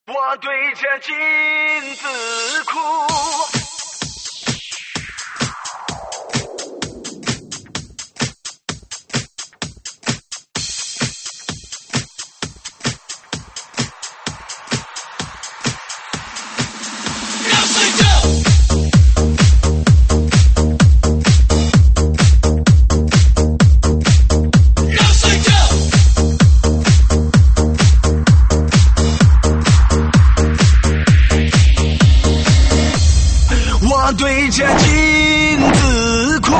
我对着镜子哭。我对着镜子哭。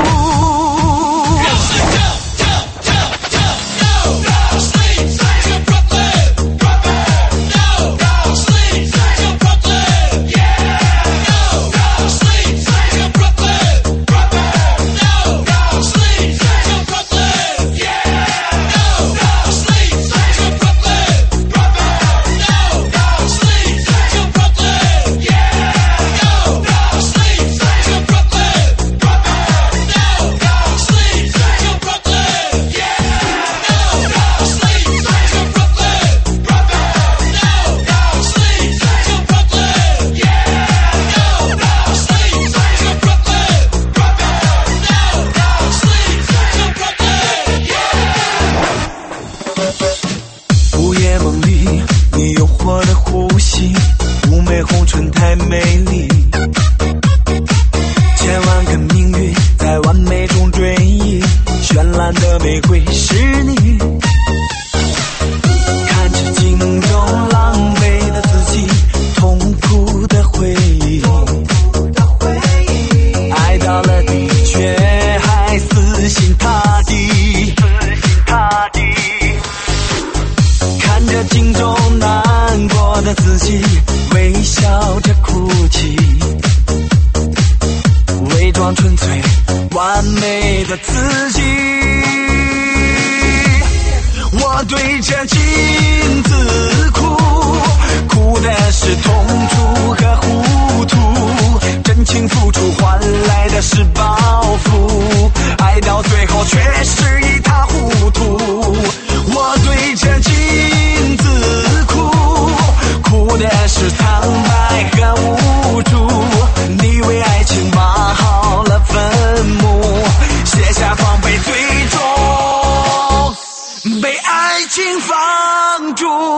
午夜梦里，你诱惑的呼吸，妩媚红唇太美丽，千万个命运在完美中追忆，绚烂的玫瑰是你。看着镜中狼狈的自己，痛苦的回忆，爱到了底却还死心塌地，看着镜中难过的自己，微笑着哭泣，伪装纯粹完美的自己。我对着镜子哭，哭的是痛楚和糊涂，真情付出换来的是报复，爱到最后却是一塌糊涂。我对着镜子哭，哭的是苍白和无助，你为爱情挖好了坟墓，卸下防备，最终被爱情放逐。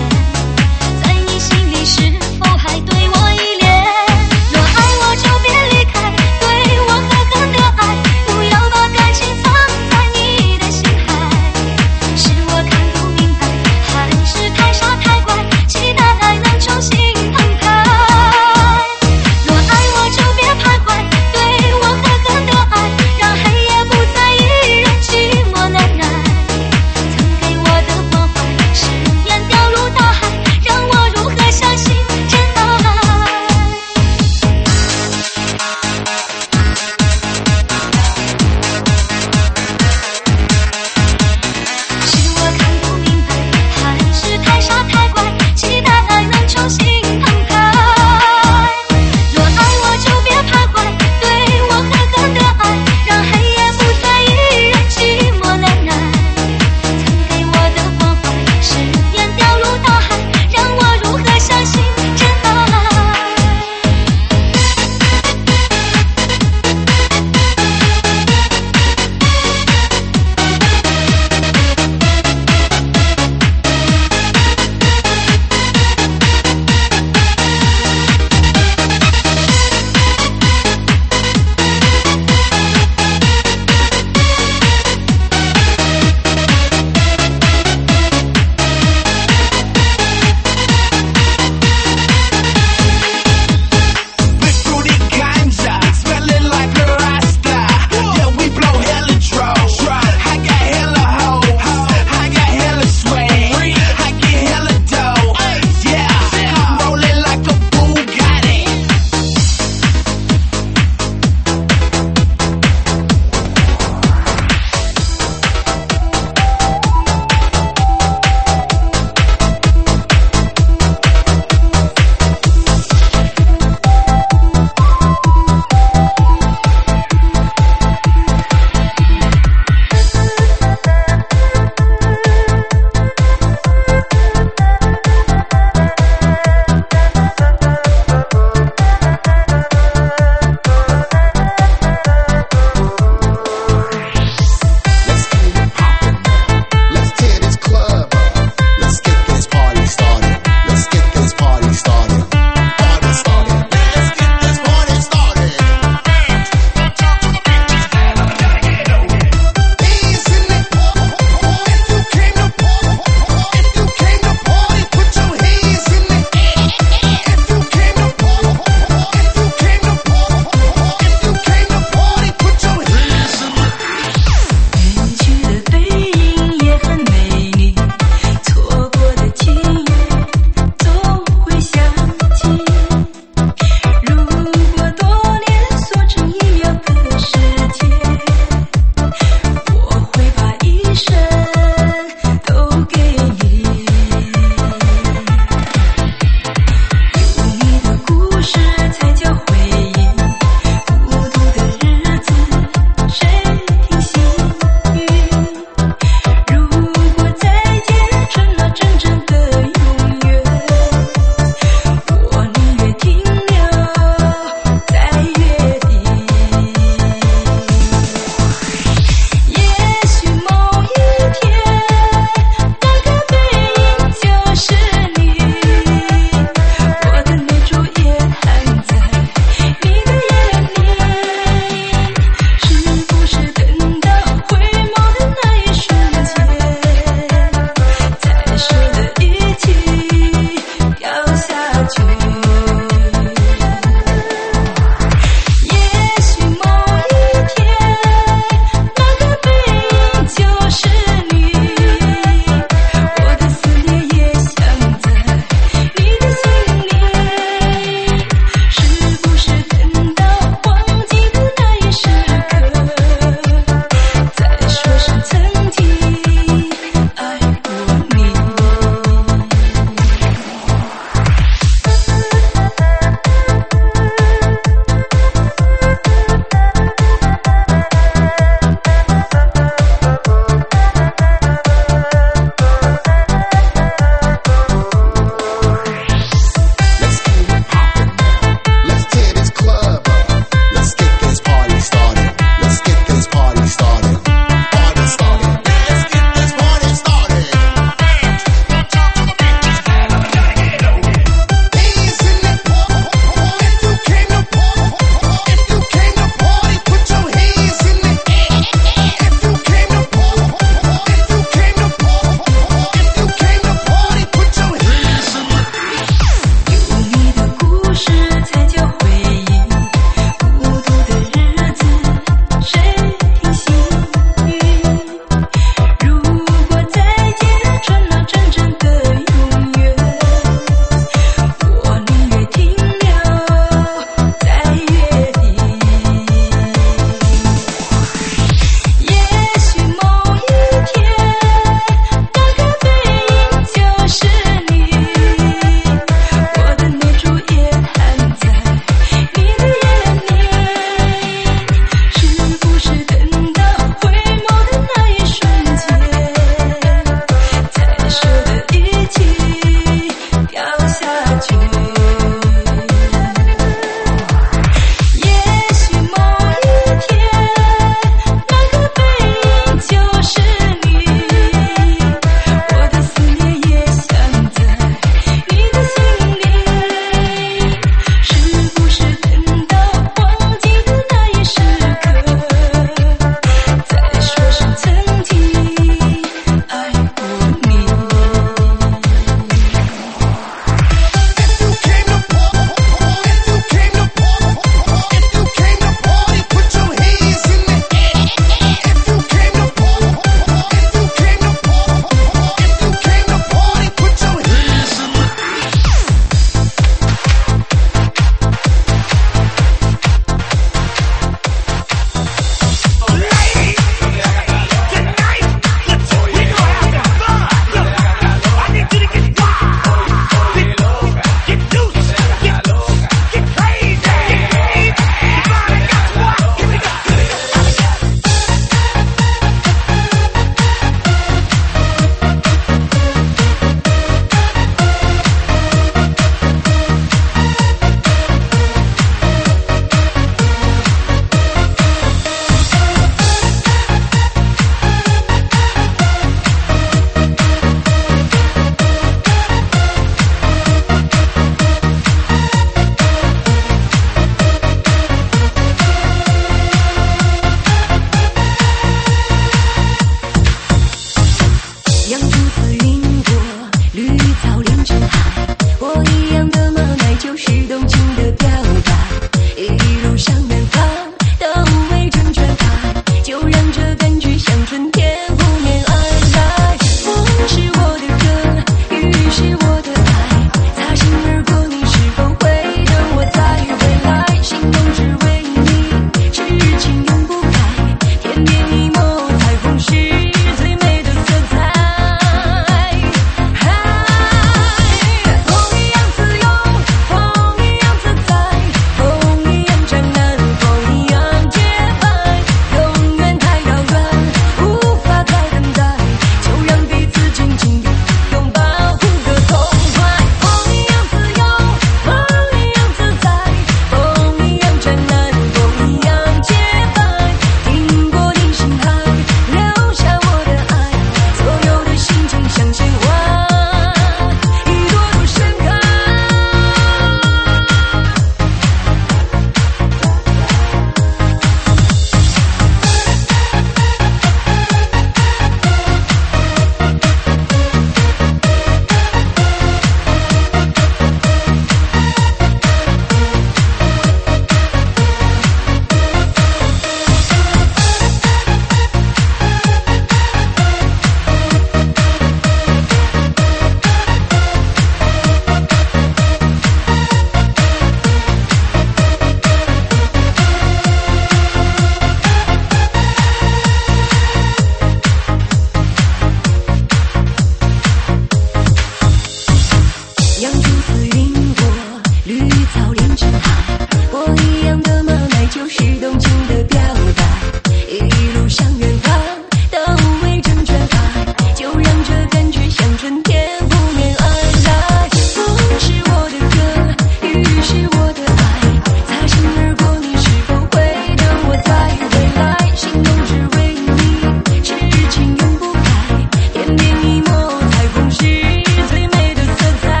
我一样的马奶就是动情的表达，一路上远方都为证全发，就让这感觉像春天扑面而来。风是我的歌，雨是我的爱，擦身而过，你是否会等我再回来？心动只为你，痴情永不改，天边一抹彩虹是最美的色彩。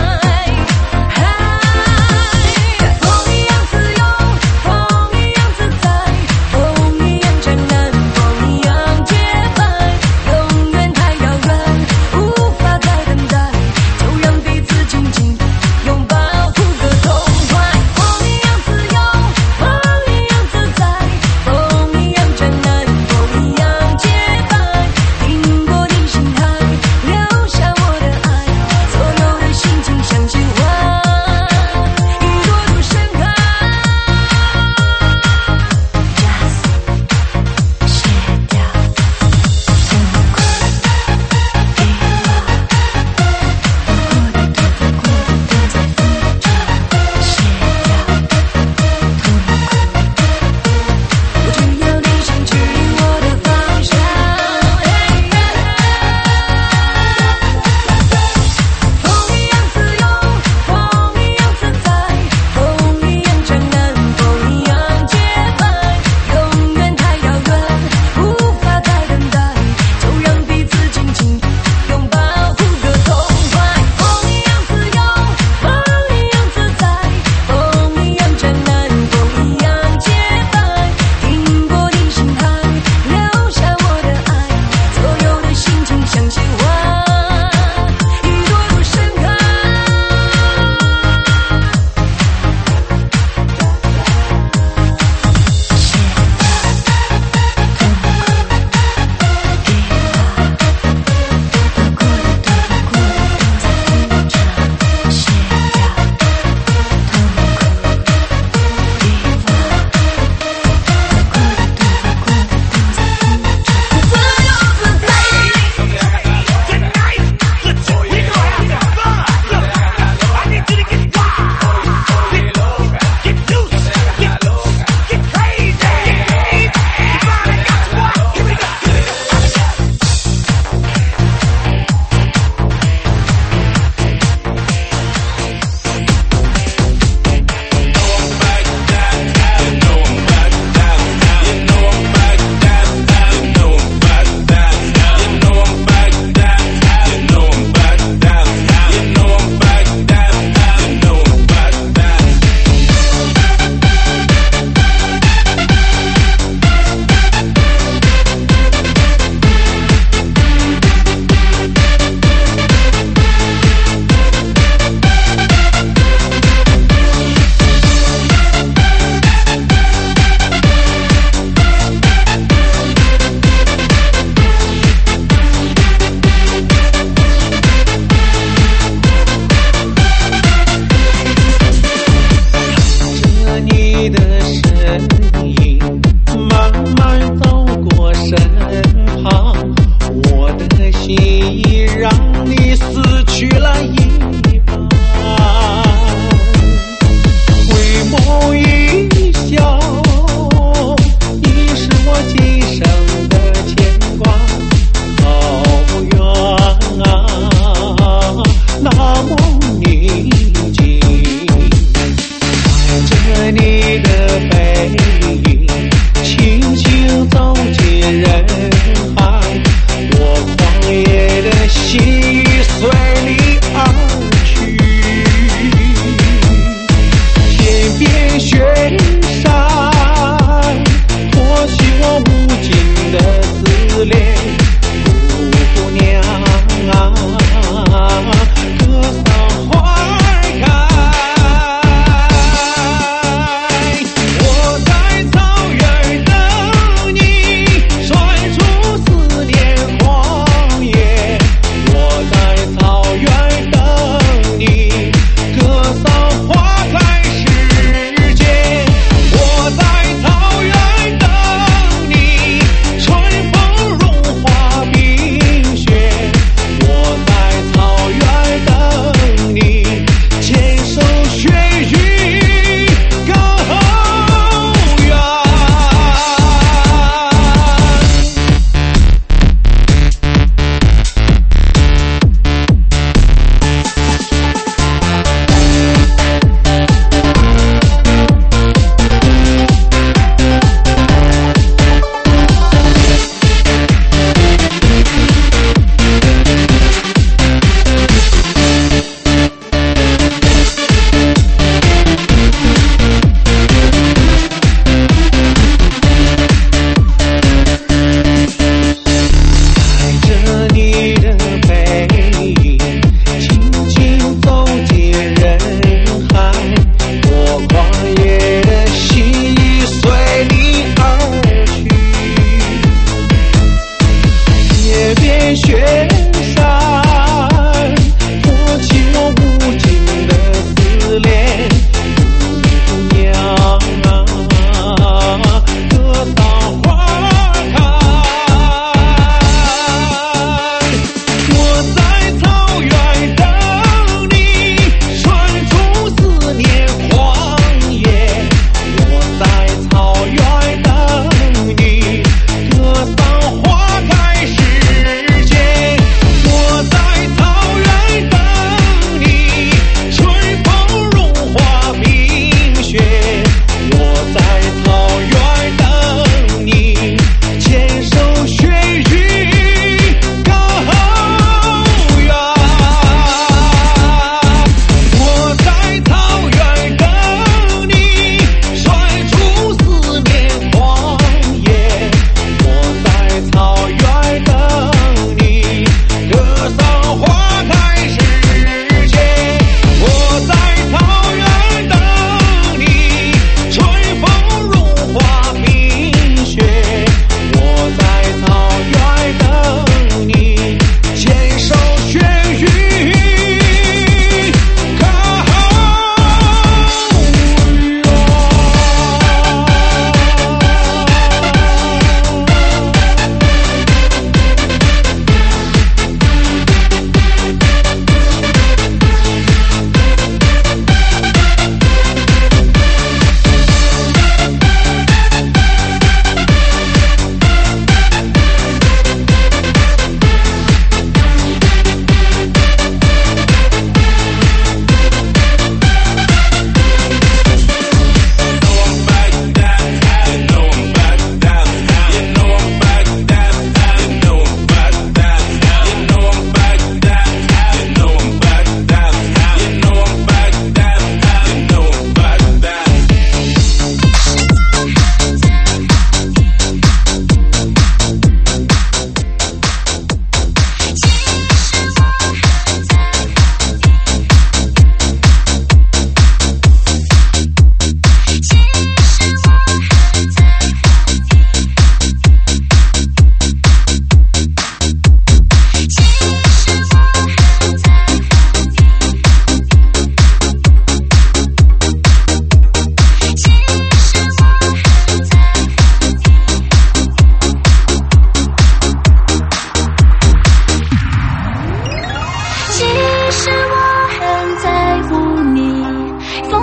风一样自由，风一样自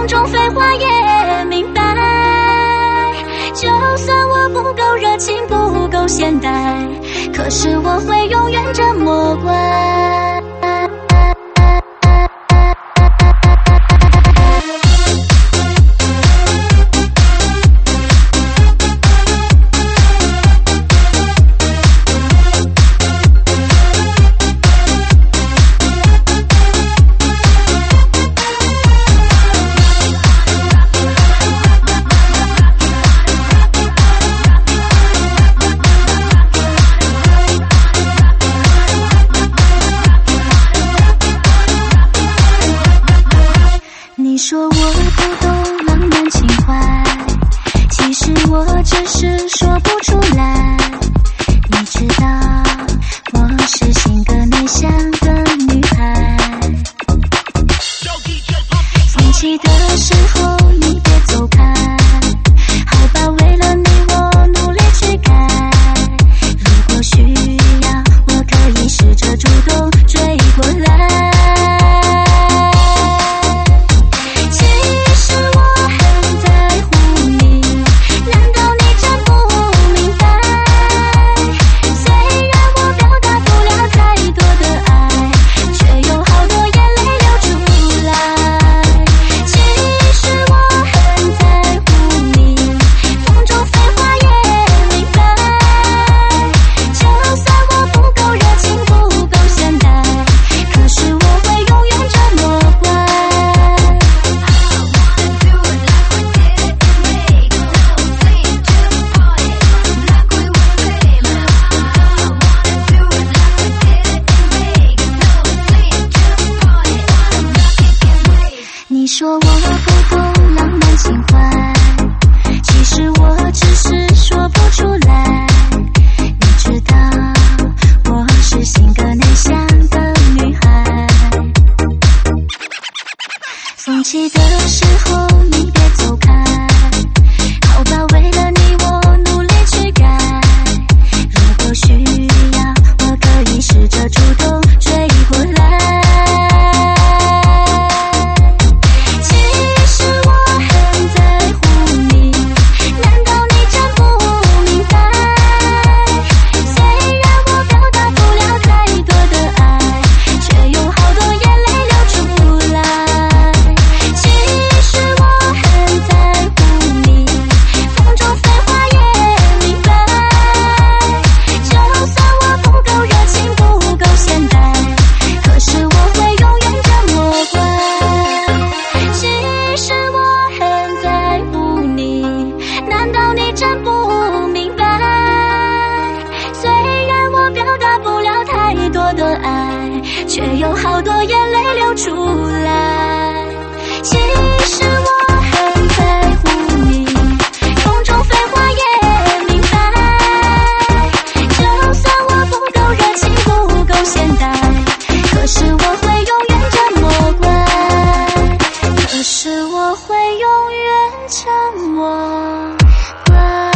中废话也明白。就算我不够热情，不够现代，可是我会永远这么乖。 你说我不懂浪漫情怀，其实我只是说不出来。你知道我是性格内向的女孩，生气的时候你别走开，好吧，为了你我努力去改。如果需要我可以试着主动追过来。你说我不懂浪漫情怀，其实我只是说不出来。你知道我是性格内向的女孩，生气的时候你别走开，好吧，为了你我努力去改。如果需要我可以试着主动追过来。却有好多眼泪流出来。其实我很在乎你，空中废话也明白。就算我不够热情，不够现代，可是我会永远这么乖。可是我会永远这么乖。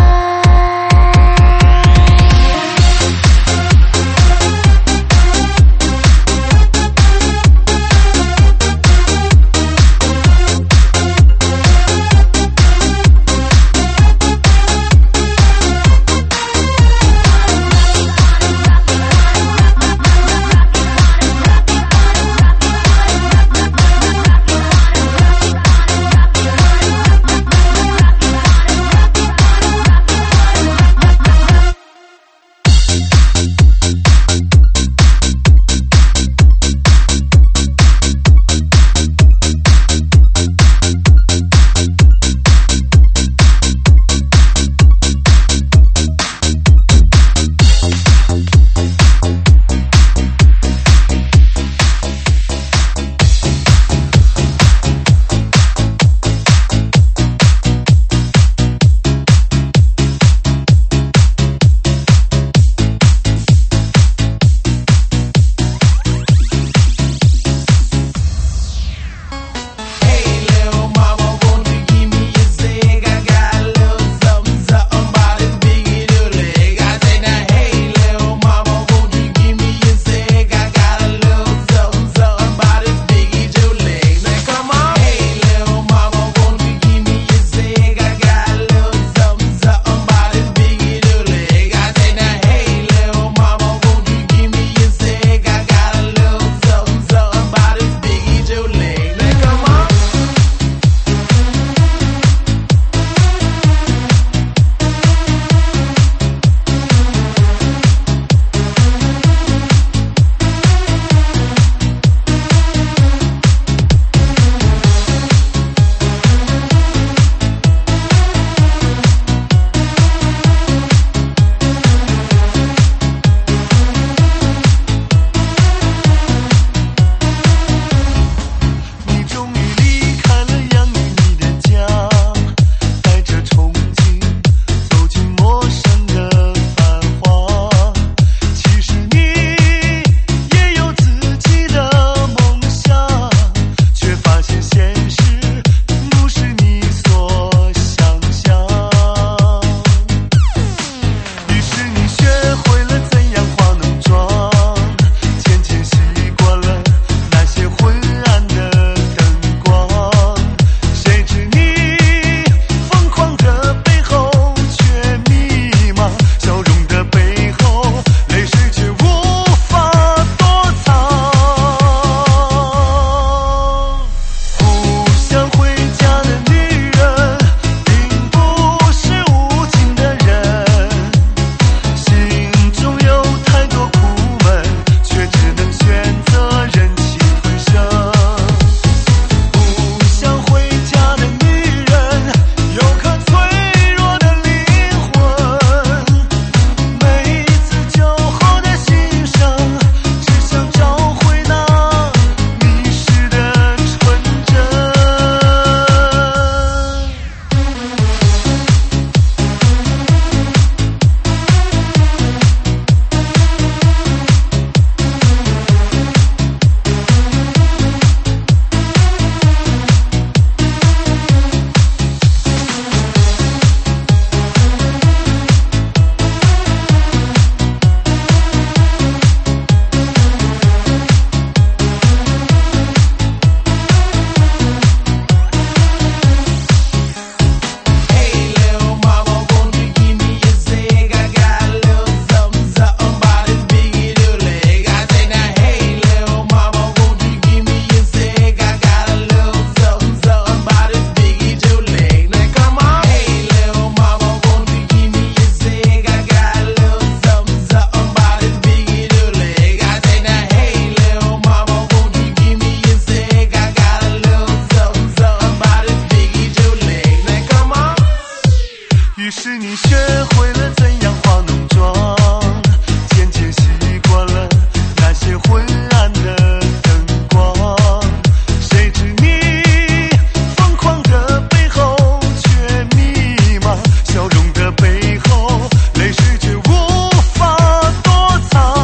是你学会了怎样化浓妆，渐渐习惯了那些昏暗的灯光。谁知你疯狂的背后却迷茫，笑容的背后泪水却无法躲藏。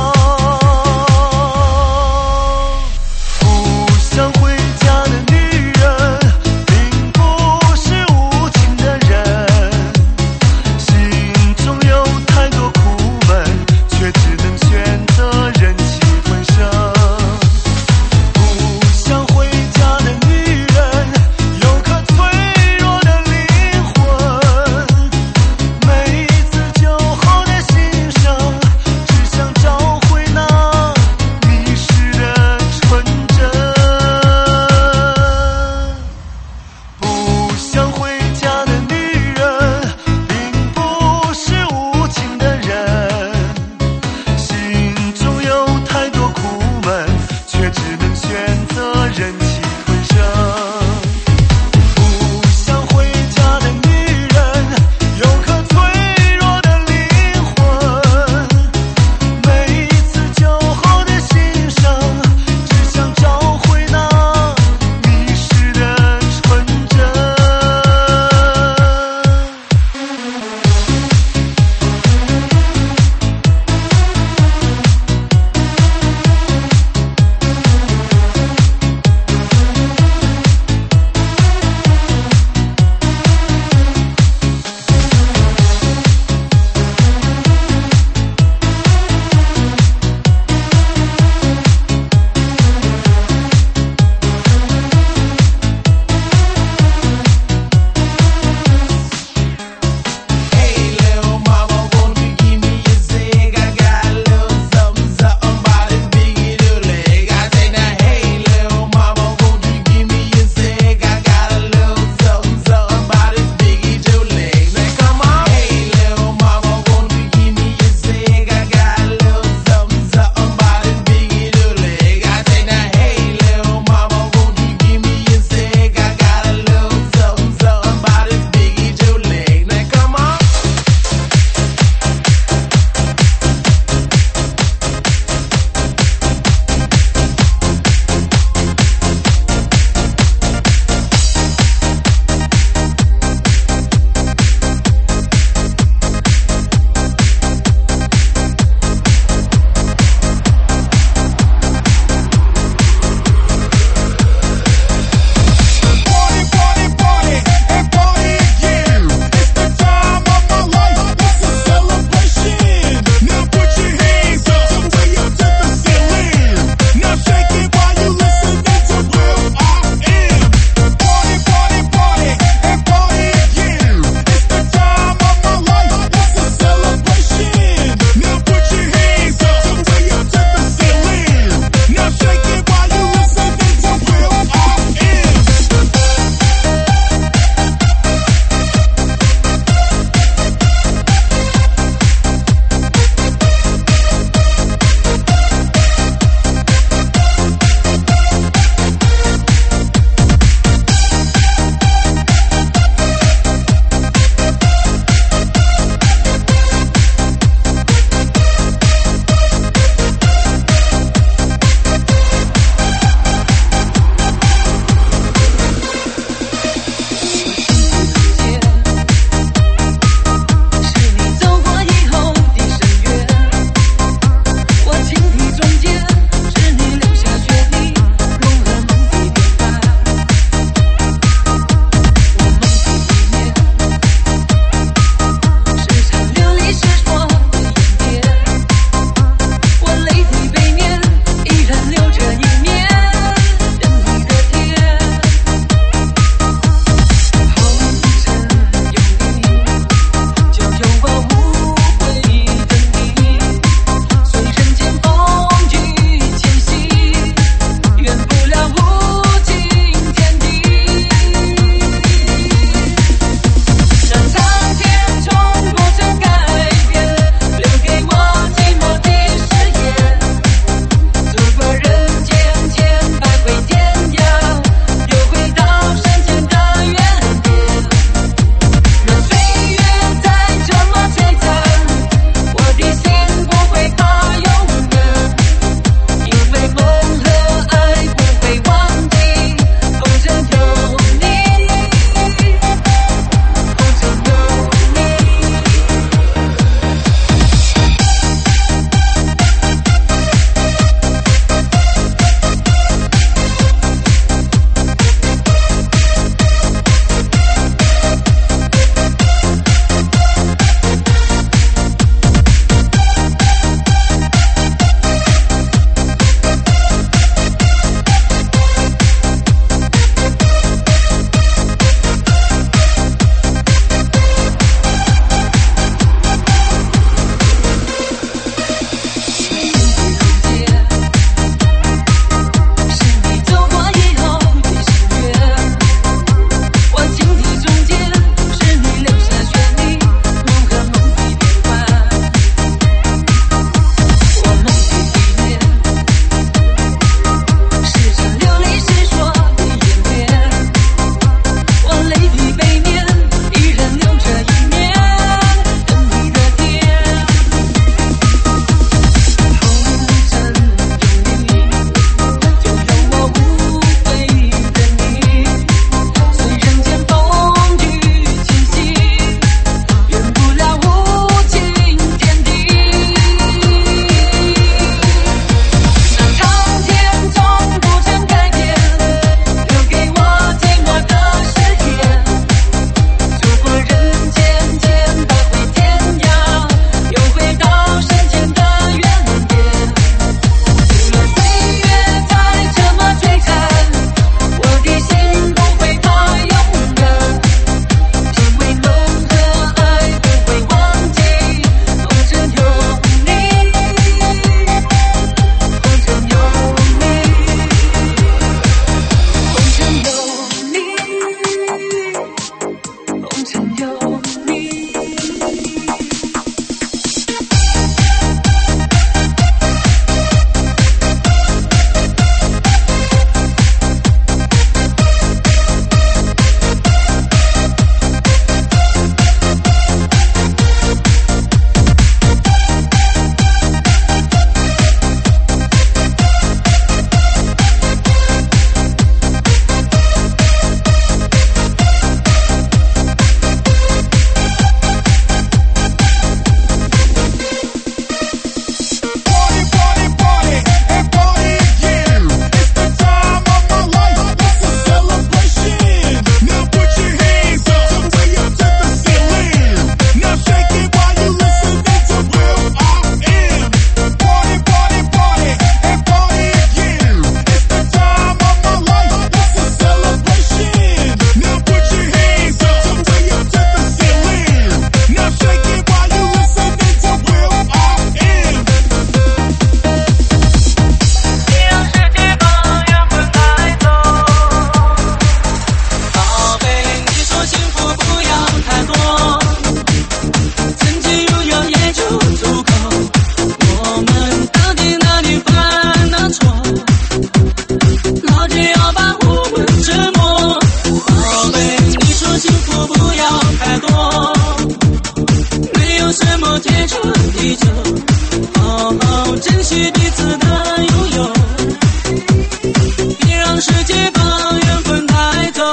不想回家的女人并不是无情的人，心福不要太多，没有什么天长地久，好好珍惜彼此的拥有，别让世界把缘分带走。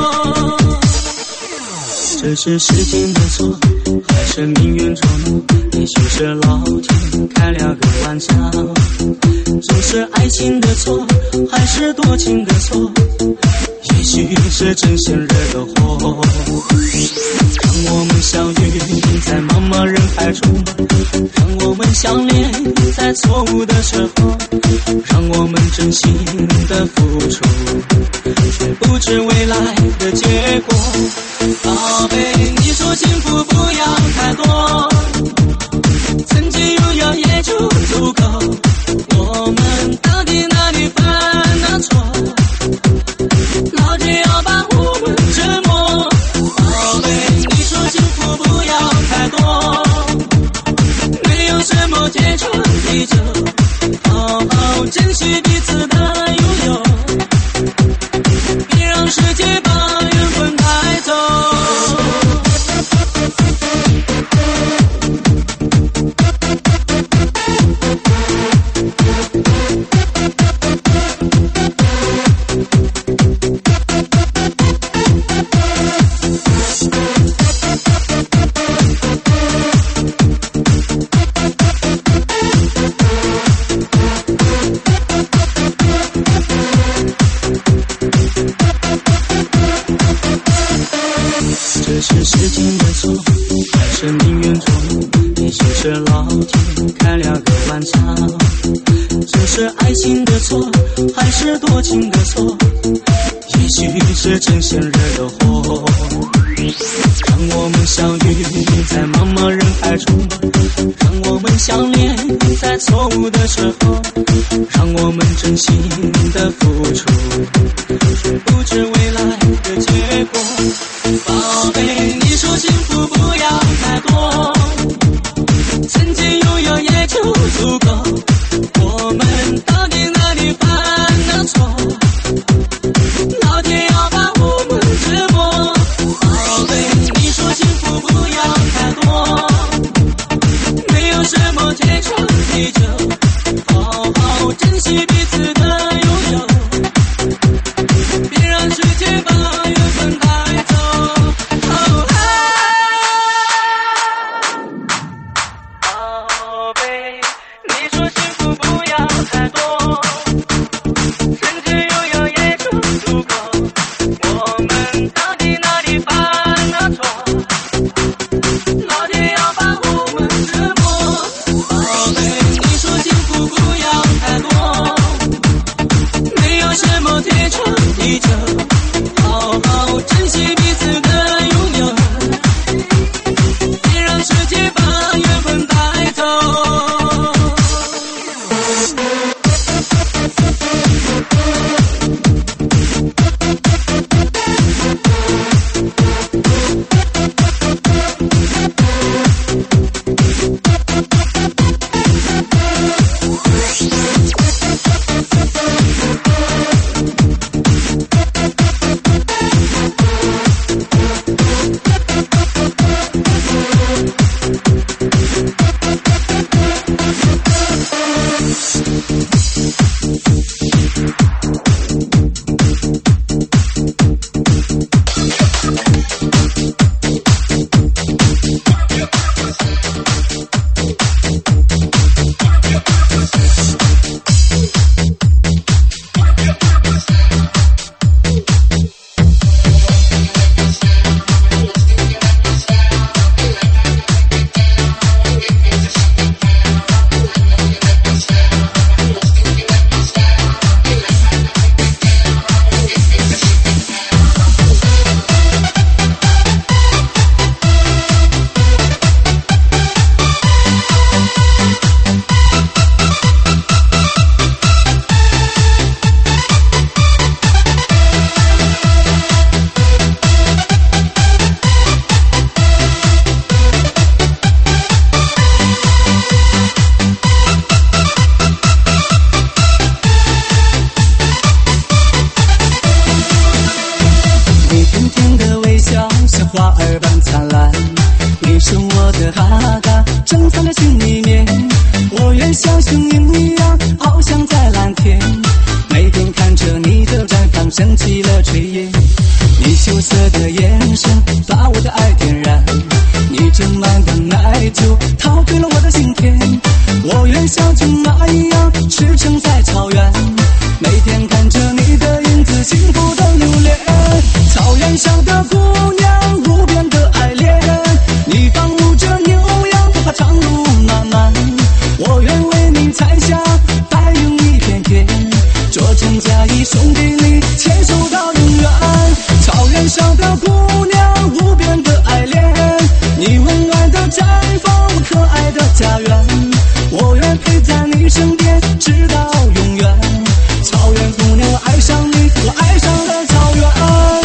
这是时间的错，还是命运捉弄？也许是老天开了个玩笑。这是爱情的错，还是多情的错？也许是真心惹的祸。让我们相遇在茫茫人海中，让我们相恋在错误的时候，让我们真心的付出，却不知未来的结果。宝贝，你说幸福不要太多，曾经拥有也就足够，我们到底哪里犯了错？老天要把我们折磨。宝贝，你说幸福不要太多，没有什么天长地久，好好珍惜彼此的拥有，别让世界把缘分带走。这是时间的错，还是命运捉弄？也许是老天开了个玩笑。这是爱情的错，还是多情的错？也许是真心惹的祸。让我们相遇在茫茫人海中，让我们相恋在错误的时候，让我们真心的付出，却不知未来的结果。宝贝，你说幸福不要太多，曾经拥有也就足够，我们到底哪里犯了错？老天要把我们折磨。宝贝，你说幸福不要太多，没有什么天长地久，好好珍惜彼此的拥有，别让世界把缘分带走。 花儿般灿烂。你是我的哈嘎，珍藏在心里面。我愿像雄鹰一样翱翔在蓝天，每天看着你的绽放，升起了炊烟。你羞涩的眼神把我的爱点燃，你斟满的奶酒陶醉了我的心田。我愿像骏马一样驰骋在草原，每天看着你的影子，幸福的留恋。草原上的姑娘，无边的爱恋，你放牧着牛羊，不怕长路漫漫。我愿为你采下白云一片片，做成嫁衣送给你，牵手到永远。草原上的姑娘，无边的爱恋，你温暖的绽放，我可爱的家园。我愿陪在你身边，直到永远。草原姑娘，我爱上你，我爱上了草原。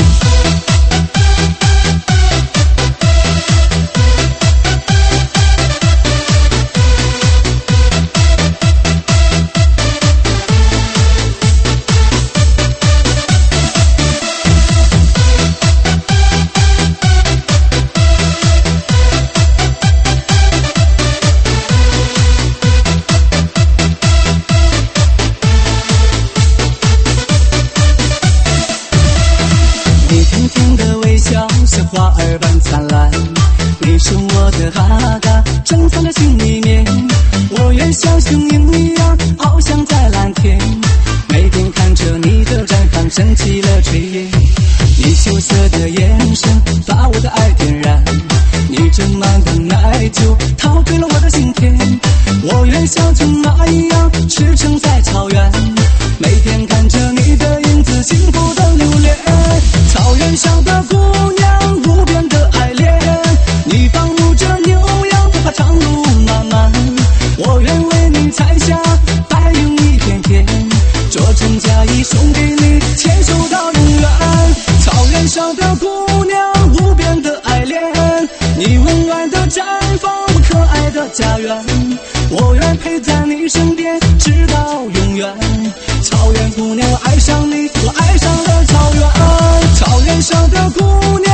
是花儿般灿烂，你是我的哈嘎，珍藏在心里面。我愿像雄鹰一样翱翔在蓝天，每天看着你的绽放，升起了炊烟。你羞涩的眼神把我的爱点燃，你斟满的奶酒陶醉了我的心田。我愿像骏马一样驰骋在草原，每天看着你的影子，幸福的留恋。草原上的姑娘，无边的爱恋，你放牧着牛羊，不怕长路漫漫。我愿为你采下白云一片片，做成嫁衣送给你，牵手到永远。草原上的姑娘，无边的爱恋，你温暖的绽放，我可爱的家园。我愿陪在你身边，直到永远。草原姑娘，我爱上你，我爱上了草原。草原上的姑娘，